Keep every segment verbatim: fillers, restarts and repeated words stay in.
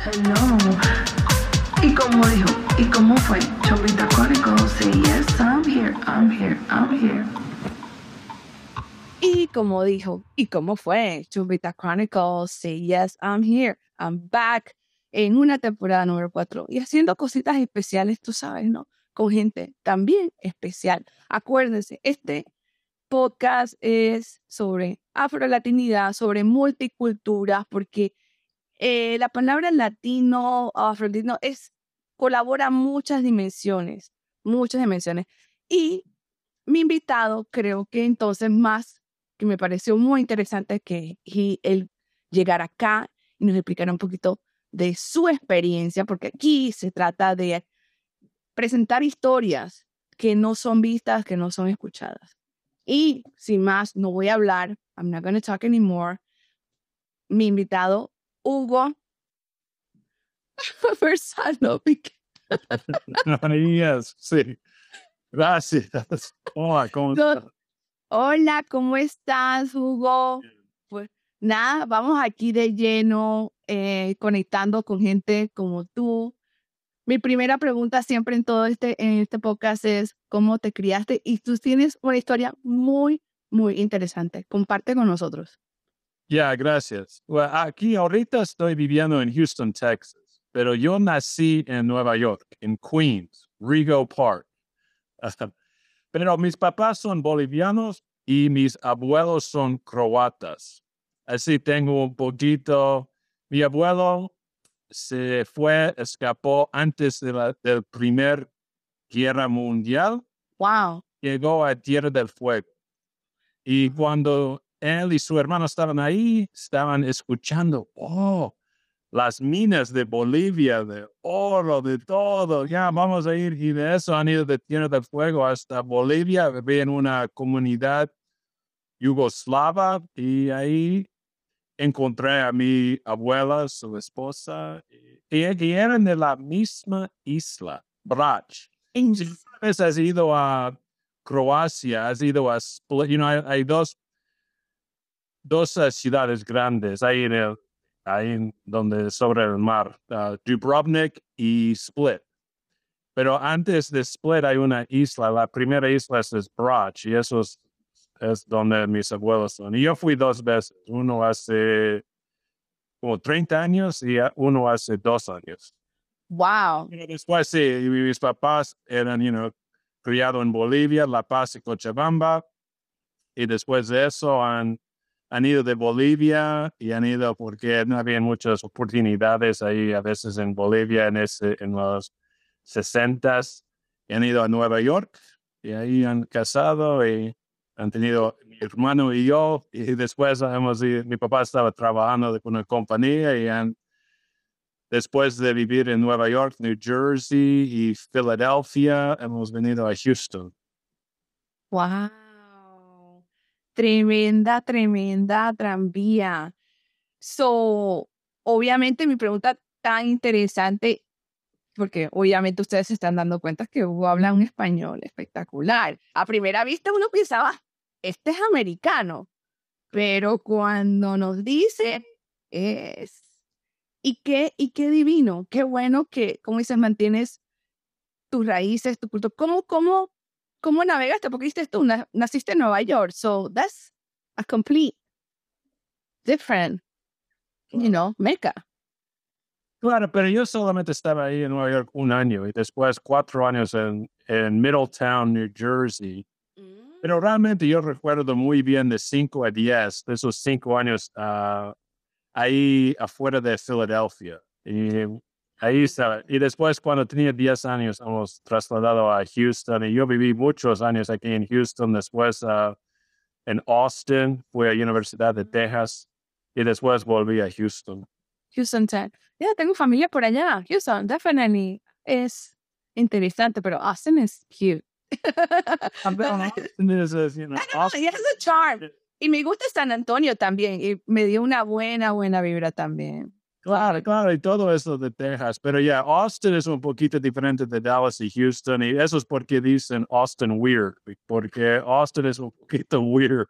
Hello. ¿Y cómo dijo? ¿Y cómo fue? Cholita Chronicles, say yes, I'm here, I'm here, I'm here. Y como dijo, ¿y cómo fue? Chumbita Chronicles, say yes, I'm here, I'm back en una temporada número cuatro y haciendo cositas especiales, tú sabes, ¿no? Con gente también especial. Acuérdense, este podcast es sobre afrolatinidad, sobre multicultura, porque eh, la palabra latino, afrolatino, es, colabora muchas dimensiones, muchas dimensiones. Y mi invitado, creo que entonces más, que me pareció muy interesante que he- él llegara acá y nos explicara un poquito de su experiencia, porque aquí se trata de presentar historias que no son vistas, que no son escuchadas. Y sin más, no voy a hablar, I'm not going to talk anymore. Mi invitado, Hugo Versano. Yes, sí. Gracias. Hola, ¿cómo No, estás? Hola, ¿cómo estás, Hugo? Pues nada, vamos aquí de lleno, eh, conectando con gente como tú. Mi primera pregunta siempre en todo este, en este podcast es, ¿cómo te criaste? Y tú tienes una historia muy, muy interesante. Comparte con nosotros. Ya, gracias. Bueno, aquí ahorita estoy viviendo en Houston, Texas, pero yo nací en Nueva York, en Queens, Rego Park. Hasta- Pero mis papás son bolivianos y mis abuelos son croatas. Así tengo un poquito. Mi abuelo se fue, escapó antes de la del primer guerra mundial, Wow. llegó a Tierra del Fuego. Y cuando él y su hermano estaban ahí, estaban escuchando, oh, las minas de Bolivia, de oro, de todo, ya vamos a ir. Y de eso han ido de Tierra del Fuego hasta Bolivia, viví en una comunidad yugoslava y ahí encontré a mi abuela, su esposa, y, y eran de la misma isla, Brač. En- Si alguna vez has ido a Croacia, has ido a Split, you know, hay, hay dos, dos uh, ciudades grandes ahí en el, ahí en donde sobre el mar, uh, Dubrovnik y Split. Pero antes de Split hay una isla, la primera isla es Brač, y eso es, es donde mis abuelos son. Y yo fui dos veces, uno hace como treinta años y uno hace dos años. Wow. Y después sí, y mis papás eran, you know, criados en Bolivia, La Paz y Cochabamba, y después de eso han, han ido de Bolivia y han ido porque no había muchas oportunidades ahí a veces en Bolivia en, ese, en los sesentas, y han ido a Nueva York y ahí han casado y han tenido mi hermano y yo, y después hemos ido, mi papá estaba trabajando con una compañía y han, después de vivir en Nueva York, New Jersey y Filadelfia, hemos venido a Houston. Wow. Tremenda, tremenda tranvía. So, obviamente mi pregunta tan interesante, porque obviamente ustedes se están dando cuenta que Hugo habla un español espectacular. A primera vista uno pensaba, este es americano, pero cuando nos dice es... Y qué, y qué divino, qué bueno que, como dices, mantienes tus raíces, tu cultura. ¿Cómo, cómo, cómo navegaste? Porque dices tú, na- naciste en Nueva York, so that's a complete different, you know, Mecca. Claro, pero yo solamente estaba ahí en Nueva York un año y después cuatro años en, en Middletown, New Jersey. Pero realmente yo recuerdo muy bien de cinco a diez de esos cinco años uh, ahí afuera de Filadelfia. Y ahí estaba. Y después cuando tenía diez años hemos trasladado a Houston y yo viví muchos años aquí en Houston. Después uh, en Austin, fui a la Universidad de Texas y después volví a Houston. Houston, Texas. Ya, tengo familia por allá. Houston, definitely. Es interesante, pero Austin es cute. Austin is a, you know, Austin- It has a charm. Y me gusta San Antonio también. Y me dio una buena, buena vibra también. Claro, claro, y todo eso de Texas. Pero ya, Austin es un poquito diferente de Dallas y Houston, y eso es porque dicen Austin weird, porque Austin es un poquito weird.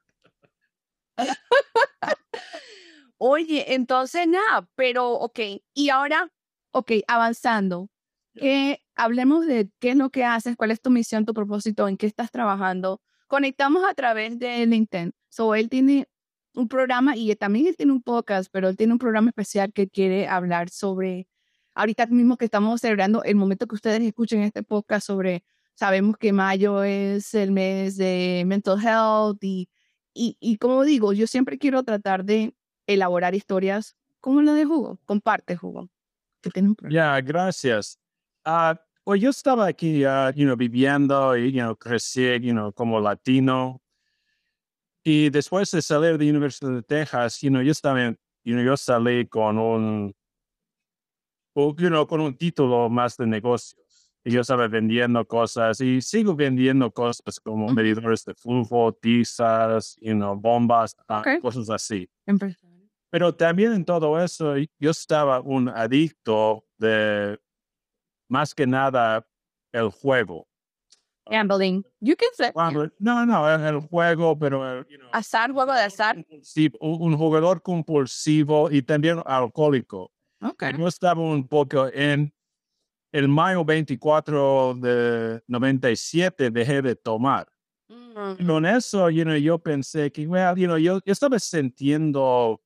Oye, entonces nada, pero ok. Y ahora Ok, avanzando. Que hablemos de qué es lo que haces, cuál es tu misión, tu propósito, en qué estás trabajando. Conectamos a través de LinkedIn. So, él tiene un programa y también él tiene un podcast, pero él tiene un programa especial que quiere hablar sobre, ahorita mismo que estamos celebrando el momento que ustedes escuchen este podcast sobre, sabemos que mayo es el mes de mental health y, y, y como digo, yo siempre quiero tratar de elaborar historias como la de Hugo. Comparte, Hugo, que tiene un programa. Ya, gracias. Ah, pues yo estaba aquí, ah, you know, viviendo y, you know, crecí, you know, como latino. Y después de salir de la Universidad de Texas, you know, yo estaba, en- you know, yo salí con un, o, you know, con un título más de negocios. Y yo estaba vendiendo cosas y sigo vendiendo cosas como Ujú. medidores de flujo, tizas, you know, bombas, ah, Ok. cosas así. Empresario. Pero también en todo eso, yo estaba un adicto de, más que nada, el juego. Gambling. You can say. Cuando- no, no, el, el juego, pero, el, you know, Azar, juego de azar. sí, un, un jugador compulsivo y también alcohólico. Ok. Yo estaba un poco en el mayo veinticuatro de noventa y siete, dejé de tomar. Mm. Y con eso, you know, yo pensé que, well, you know, yo, yo estaba sintiendo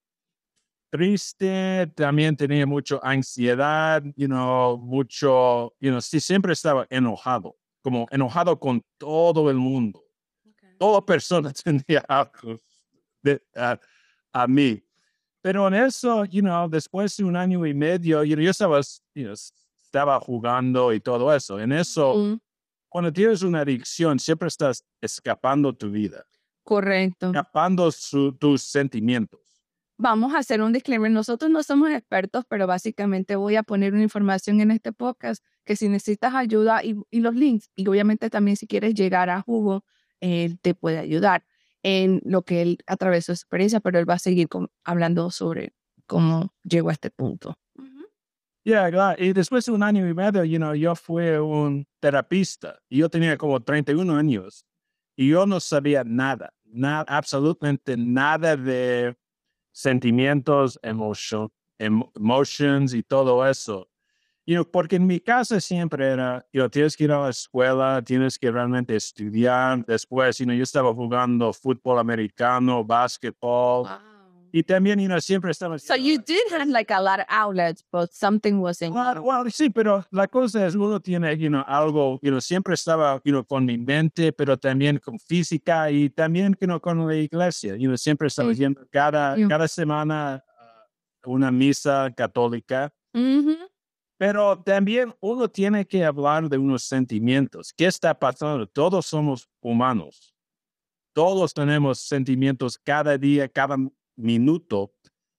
triste, también tenía mucha ansiedad, you know, mucho, you know, sí, siempre estaba enojado, como enojado con todo el mundo. Toda persona tenía algo de, a, a mí. Pero en eso, you know, después de un año y medio, you know, yo estaba, you know, estaba jugando y todo eso. En eso, Mm, cuando tienes una adicción, siempre estás escapando tu vida, correcto. escapando su- tus sentimientos. Vamos a hacer un disclaimer. Nosotros no somos expertos, pero básicamente voy a poner una información en este podcast que si necesitas ayuda y, y los links, y obviamente también si quieres llegar a Hugo, él te puede ayudar en lo que él atravesó su experiencia, pero él va a seguir con- hablando sobre cómo llegó a este punto. Ujú. Yeah, claro. Y después de un año y medio, you know, yo fui un terapista. Y yo tenía como treinta y uno años. Y yo no sabía nada, nada, absolutamente nada de sentimientos, emotion, em- emotions y todo eso. You know, porque en mi casa siempre era, you know, tienes que ir a la escuela, tienes que realmente estudiar. Después, you know, yo estaba jugando fútbol americano, básquetbol. Y también, you know, siempre estaba... So you did have like a lot of outlets, but something wasn't. Well, well, sí, pero la cosa es, uno tiene, you know, algo, you know, siempre estaba, you know, con mi mente, pero también con física y también, you know, con la iglesia. You know, siempre estaba Sí. yendo cada, Yeah. cada semana a una misa católica. Ujú. Pero también uno tiene que hablar de unos sentimientos. ¿Qué está pasando? Todos somos humanos. Todos tenemos sentimientos cada día, cada minuto.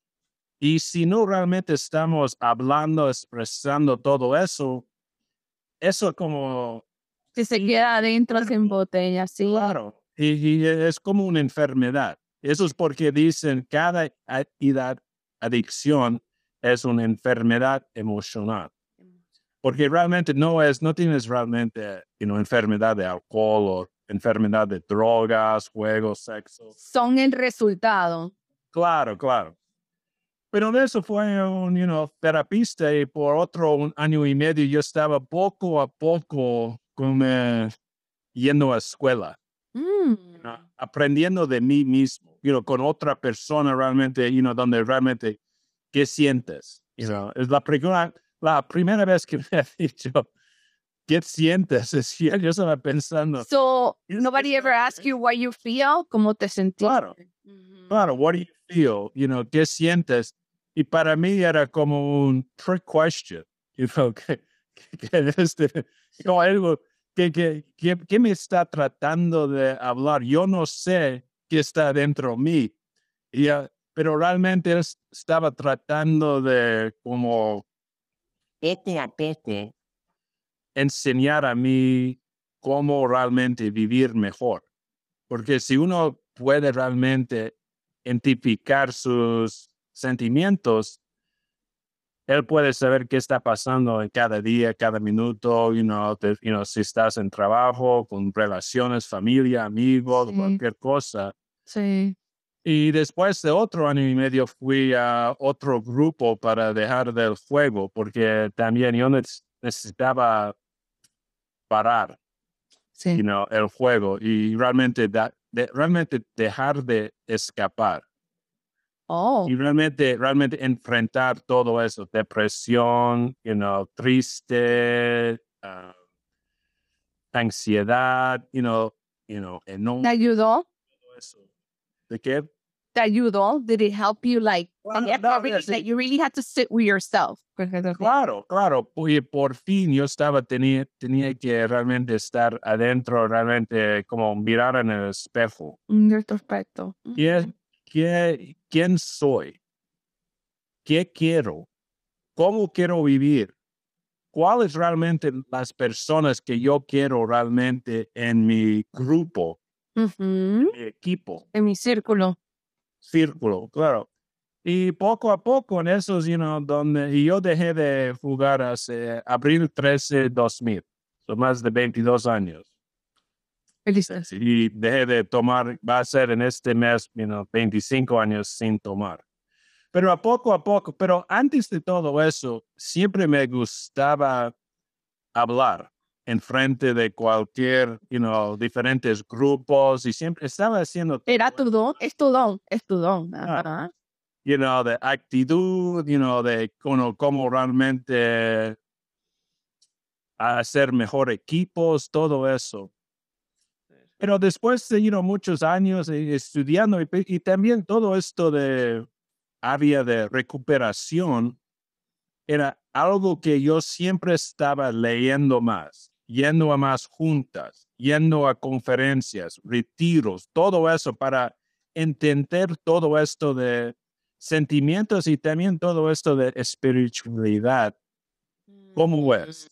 Y si no realmente estamos hablando, expresando todo eso, eso como, Que se queda adentro sin botella, sí. claro, y, y es como una enfermedad. Eso es porque dicen cada a- edad, adicción es una enfermedad emocional. Porque realmente no es, no tienes realmente, you know, enfermedad de alcohol o enfermedad de drogas, juegos, sexo. Son el resultado. Claro, claro. Pero de eso fue un, you know, terapista y por otro un año y medio yo estaba poco a poco como, eh, yendo a escuela, Mm. you know, aprendiendo de mí mismo, you know, con otra persona realmente, you know, donde realmente, ¿qué sientes? You know, es la primera, la primera vez que me ha dicho, ¿qué sientes? Es que yo estaba pensando, So Es- nobody es- ever asked you what you feel, cómo te sentiste. Claro. Ujú. claro, what do you feel? You know, ¿qué sientes? Y para mí era como un trick question, you know, que, que, que este, como algo que, que, que, que me está tratando de hablar. Yo no sé qué está dentro de mí, y, ah, pero realmente él es- estaba tratando de como poco a poco enseñar a mí cómo realmente vivir mejor. Porque si uno puede realmente identificar sus sentimientos, él puede saber qué está pasando en cada día, cada minuto, you know, te- you know, si estás en trabajo, con relaciones, familia, amigos, Sí. cualquier cosa. Sí. Y después de otro año y medio fui a otro grupo para dejar del juego, porque también yo neces- necesitaba parar, Sí. you know, el juego y realmente, da- de- realmente dejar de escapar Oh, y realmente, realmente enfrentar todo eso, depresión, you know, triste, ah, ansiedad, you know, you know, enojo, ¿te ayudó? todo eso. ¿De qué? ¿Te ayudó? Did it help you like Claro, and no, really, sí. that you really had to sit with yourself? Claro, claro, y por fin yo estaba, tenía, tenía que realmente estar adentro, realmente como mirar en el espejo. En retrospecto. ¿Quién, qué- quién soy? ¿Qué quiero? ¿Cómo quiero vivir? ¿Cuáles realmente las personas que yo quiero realmente en mi grupo, Ujú. mi equipo, En mi círculo. círculo? Claro. Y poco a poco en esos, you know, donde y yo dejé de jugar hace abril trece, dos mil, son más de veintidós años. Felices. Y dejé de tomar, va a ser en este mes, you know, veinticinco años sin tomar. Pero a poco a poco, pero antes de todo eso, siempre me gustaba hablar en frente de cualquier, you know, diferentes grupos y siempre estaba haciendo, Era tu don, es tu don, es tu don. Ah. Ajá. you know, de actitud, you know, de cómo, cómo realmente hacer mejor equipos, todo eso. Pero después de, you know, muchos años eh, estudiando y, y también todo esto de área de recuperación, era algo que yo siempre estaba leyendo más, yendo a más juntas, yendo a conferencias, retiros, todo eso para entender todo esto de sentimientos y también todo esto de espiritualidad. ¿Cómo es?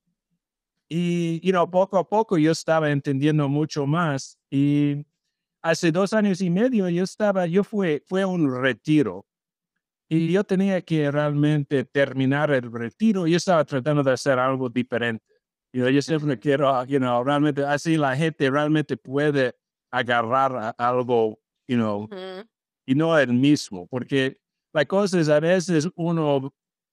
Y, you know, poco a poco yo estaba entendiendo mucho más y hace dos años y medio yo estaba, yo fui, fue un retiro. Y yo tenía que realmente terminar el retiro. Yo estaba tratando de hacer algo diferente. You know, yo siempre quiero, you know, realmente, así la gente realmente puede agarrar a algo, you know, Ujú. y no el mismo. Porque la cosa es, a veces uno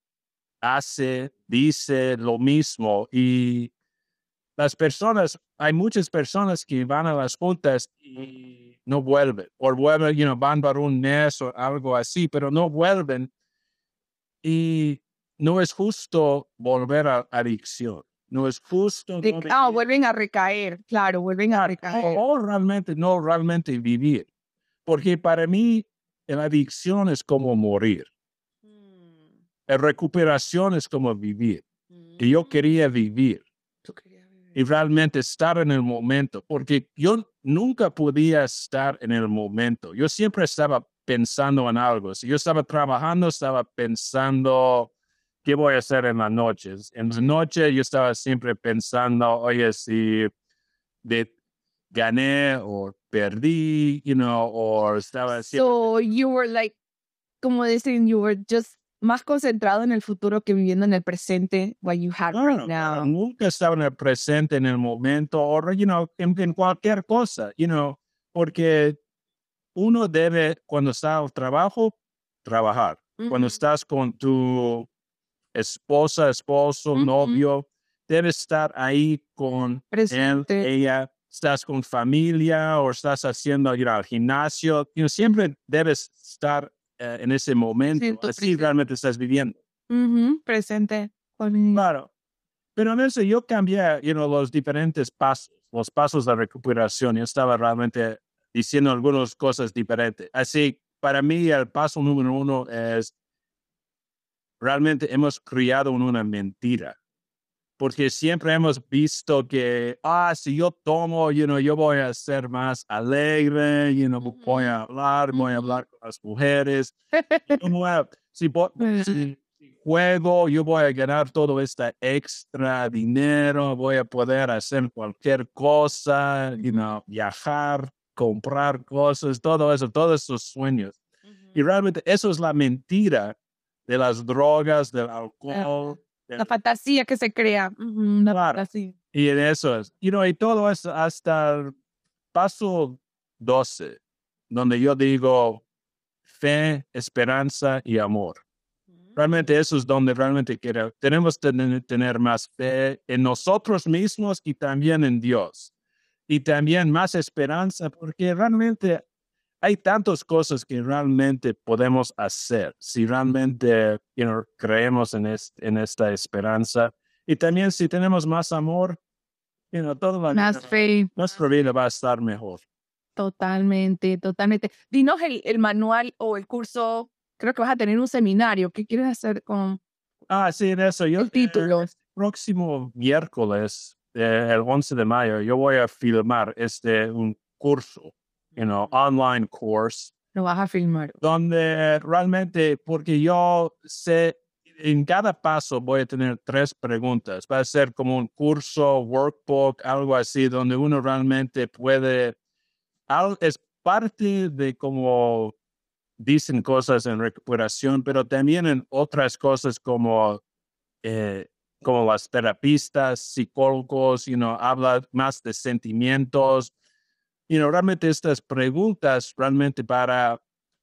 hace, dice lo mismo y las personas, hay muchas personas que van a las juntas y no vuelven. O vuelven, you know, van para un mes o algo así, pero no vuelven. Y no es justo volver a adicción. No es justo. De- no ah, vivir. vuelven a recaer, claro, vuelven a recaer. O, o realmente, no realmente vivir. Porque para mí, la adicción es como morir. La recuperación es como vivir. Y yo quería vivir. Tú querías vivir. Y realmente estar en el momento. Porque yo nunca podía estar en el momento. Yo siempre estaba pensando en algo. Si yo estaba trabajando, estaba pensando qué voy a hacer en las noches. En la noche yo estaba siempre pensando, oye, si de, gané o perdí, you know, o estaba siempre. So you were like, como dicen, you were just más concentrado en el futuro que viviendo en el presente, what you have Claro, right now. claro, nunca estaba en el presente, en el momento, o, you know, en, en cualquier cosa, you know, porque uno debe, cuando está al trabajo, trabajar. Cuando Ujú. estás con tu esposa, esposo, Ujú. novio, debes estar ahí con él, Presente. ella. Estás con familia o estás haciendo ir al gimnasio. You know, siempre debes estar eh, en ese momento. Siento Así presente. realmente estás viviendo. Ujú, presente. Con- Claro. Pero en eso yo cambié, you know, los diferentes pasos, los pasos de recuperación. Yo estaba realmente diciendo algunas cosas diferentes. Así, para mí, el paso número uno es realmente hemos criado en una mentira. Porque siempre hemos visto que, ah, si yo tomo, you know, yo voy a ser más alegre, you know, Ujú. voy a hablar, voy a Ujú. hablar con las mujeres. Yo voy a- si, vo- si- si juego, yo voy a ganar todo este extra dinero, voy a poder hacer cualquier cosa, you know, viajar, comprar cosas, todo eso, todos esos sueños. Y realmente eso es la mentira de las drogas, del alcohol. del- La fantasía que se crea. Ujú, la Claro. fantasía. Y en eso es, you know, y todo eso hasta el paso doce. donde yo digo fe, esperanza y amor. Realmente eso es donde realmente quiero. Tenemos que tener más fe en nosotros mismos y también en Dios. Y también más esperanza, porque realmente hay tantas cosas que realmente podemos hacer si realmente you know, creemos en, este, en esta esperanza. Y también si tenemos más amor, you know, todo va, Más fe. nuestra vida va a estar mejor. Totalmente, totalmente. Dinos el, el manual o el curso. Creo que vas a tener un seminario. ¿Qué quieres hacer con Ah, sí, en eso. Yo, el título? eh, próximo miércoles, eh, el once de mayo, yo voy a filmar este un curso, you know, online course, Lo vas a filmar. donde realmente, porque yo sé, en cada paso voy a tener tres preguntas. Va a ser como un curso, workbook, algo así, donde uno realmente puede, al- es parte de como dicen cosas en recuperación, pero también en otras cosas como, eh, como las terapistas, psicólogos, you know, habla más de sentimientos. You know, realmente estas preguntas, realmente para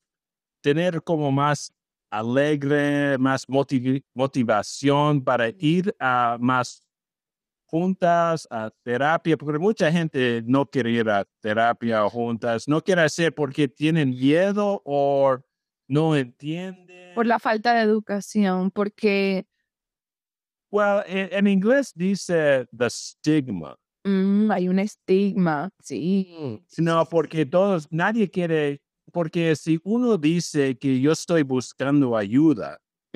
tener como más alegre, más motiv- motivación para ir a más juntas, a terapia, porque mucha gente no quiere ir a terapia o juntas, no quiere hacer porque tienen miedo o no entienden. Por la falta de educación, porque Well, en, en inglés dice the stigma. mm, hay un estigma. Sí. No, porque todos, nadie quiere, porque si uno dice que yo estoy buscando ayuda,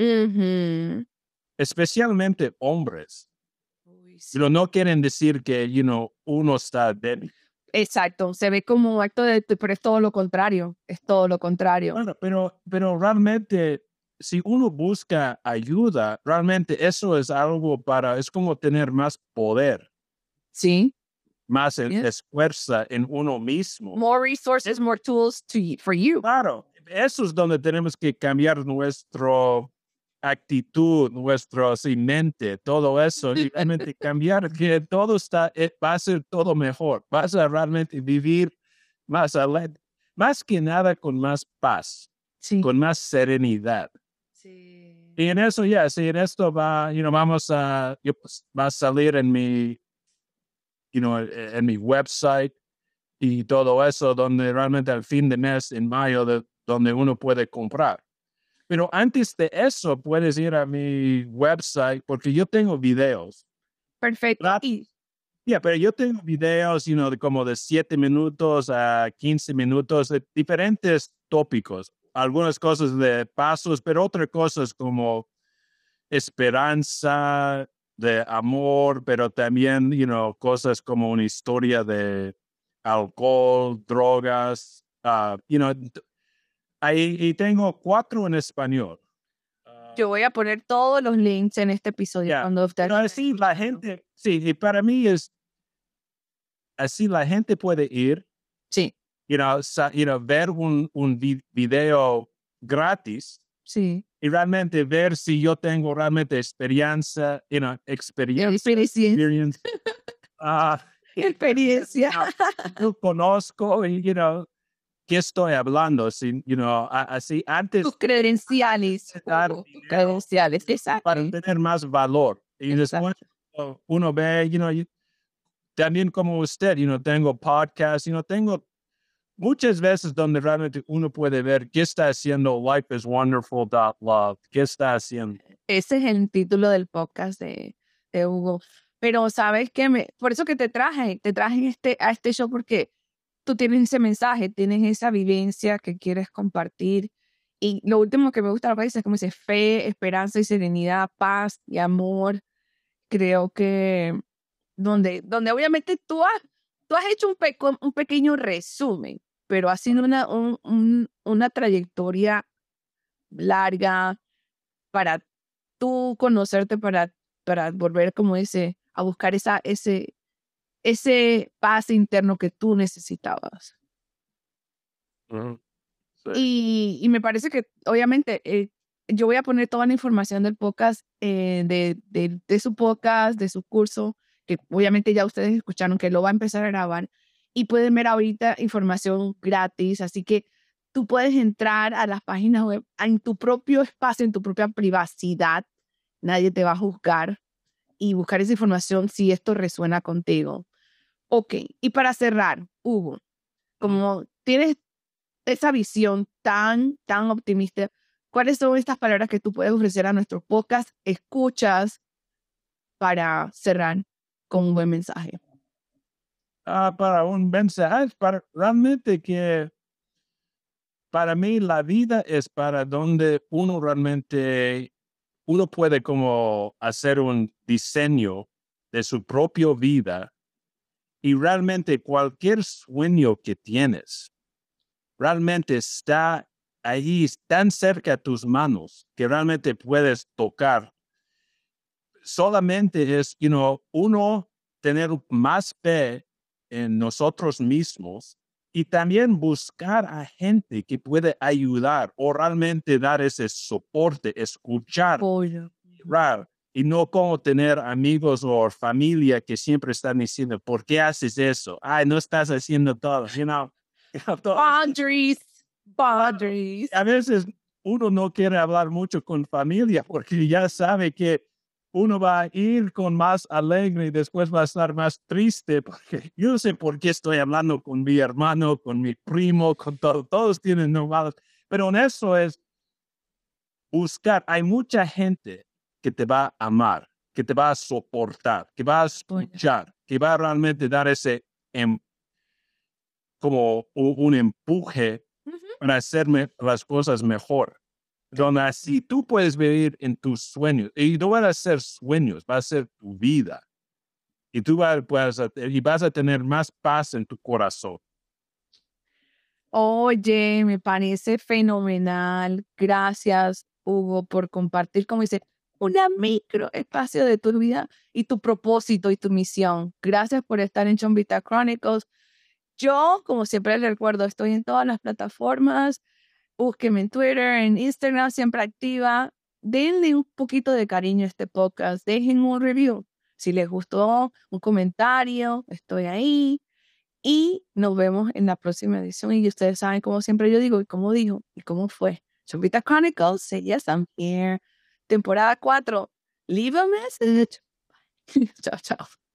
Ujú. especialmente hombres, Uy, sí. pero no quieren decir que, you know, uno está débil. Exacto, se ve como un acto de, pero es todo lo contrario, es todo lo contrario. Bueno, pero, pero realmente, si uno busca ayuda, realmente eso es algo para, es como tener más poder, Sí. más el- Yes. esfuerzo en uno mismo. More resources, more tools to for you. Claro, eso es donde tenemos que cambiar nuestra actitud, nuestra sí, mente, todo eso, y realmente cambiar que todo está, eh, va a ser todo mejor, vas a realmente vivir más alegre, más que nada con más paz, Sí. con más serenidad. Sí. Y en eso, ya, sí, en esto va, you know, vamos a, yo, pues, va a salir en mi, you know, en mi website y todo eso, donde realmente al fin de mes, en mayo, de, donde uno puede comprar. Pero antes de eso, puedes ir a mi website, porque yo tengo videos. Perfecto. Rat- Y Ya, pero yo tengo videos, you know, de como de siete minutos a quince minutos de diferentes tópicos. Algunas cosas de pasos, pero otras cosas como esperanza, de amor, pero también, you know, cosas como una historia de alcohol, drogas, uh, you know, t- ahí y tengo cuatro en español. yo voy a poner todos los links en este episodio Ya, cuando ustedes. pero así la gente, sí, y para mí es, así la gente puede ir, Sí, you know, sa- you know, ver un, un vi- video gratis sí. y realmente ver si yo tengo realmente experiencia, you know, experiencia. Experiencia. experience. Ah, Experiencia. yo conozco y, you know, qué estoy hablando, si, you know, a- así antes Tus credenciales. Dar Tus dinero. credenciales. Exacto. para tener más valor. Y después uh, uno ve, you know, you- también como usted, you know, tengo podcast, you know, tengo muchas veces donde realmente uno puede ver qué está haciendo Life is Wonderful dot love, qué está haciendo. Ese es el título del podcast de, de Hugo. Pero sabes que me, por eso que te traje, te traje este, a este show porque tú tienes ese mensaje, tienes esa vivencia que quieres compartir. Y lo último que me gusta lo que dices es como dice fe, esperanza y serenidad, paz y amor. Creo que donde, donde obviamente tú has, tú has hecho un, peco- un pequeño resumen, pero ha sido una, un- un- una trayectoria larga para tú conocerte, para, para volver, como dice, a buscar esa, ese, ese paz interno que tú necesitabas. Ujú. Sí. Y, y me parece que, obviamente, eh, yo voy a poner toda la información del podcast, eh, de, de, de su podcast, de su curso, que obviamente ya ustedes escucharon que lo va a empezar a grabar. y pueden ver ahorita información gratis, así que tú puedes entrar a las páginas web en tu propio espacio, en tu propia privacidad. Nadie te va a juzgar y buscar esa información si esto resuena contigo. Ok, y para cerrar, Hugo, como tienes esa visión tan, tan optimista, ¿cuáles son estas palabras que tú puedes ofrecer a nuestros podcast escuchas para cerrar con un buen mensaje? Ah, para un mensaje, para realmente que para mí la vida es para donde uno realmente, uno puede como hacer un diseño de su propia vida y realmente cualquier sueño que tienes realmente está ahí tan cerca de tus manos que realmente puedes tocar. Solamente es, you know, uno tener más fe en nosotros mismos y también buscar a gente que puede ayudar o realmente dar ese soporte, escuchar, Apoyo. right, y no como tener amigos o familia que siempre están diciendo, ¿por qué haces eso? Ay, no estás haciendo todo, you know. You know, todo. Boundaries, boundaries. A veces uno no quiere hablar mucho con familia porque ya sabe que uno va a ir con más alegre y después va a estar más triste porque yo no sé por qué estoy hablando con mi hermano, con mi primo, con todo, todos tienen normales, pero en eso es buscar. Hay mucha gente que te va a amar, que te va a soportar, que va a escuchar, que va a realmente dar ese em, como un, un empuje Uh-huh. para hacerme las cosas mejor. Donde así tú puedes vivir en tus sueños. Y no van a ser sueños, va a ser tu vida. Y tú vas, vas a, y vas a tener más paz en tu corazón. Oye, me parece fenomenal. Gracias, Hugo, por compartir, como dice, una micro espacio de tu vida y tu propósito y tu misión. Gracias por estar en Chombita Chronicles. Yo, como siempre les recuerdo, estoy en todas las plataformas. Búsquenme en Twitter, en Instagram, siempre activa. Denle un poquito de cariño a este podcast. Dejen un review. Si les gustó, un comentario, estoy ahí. Y nos vemos en la próxima edición. Y ustedes saben, como siempre yo digo, y cómo dijo, y cómo fue. Chombita Chronicles, say yes, I'm here. Temporada cuatro. Leave a message. Chao, chao.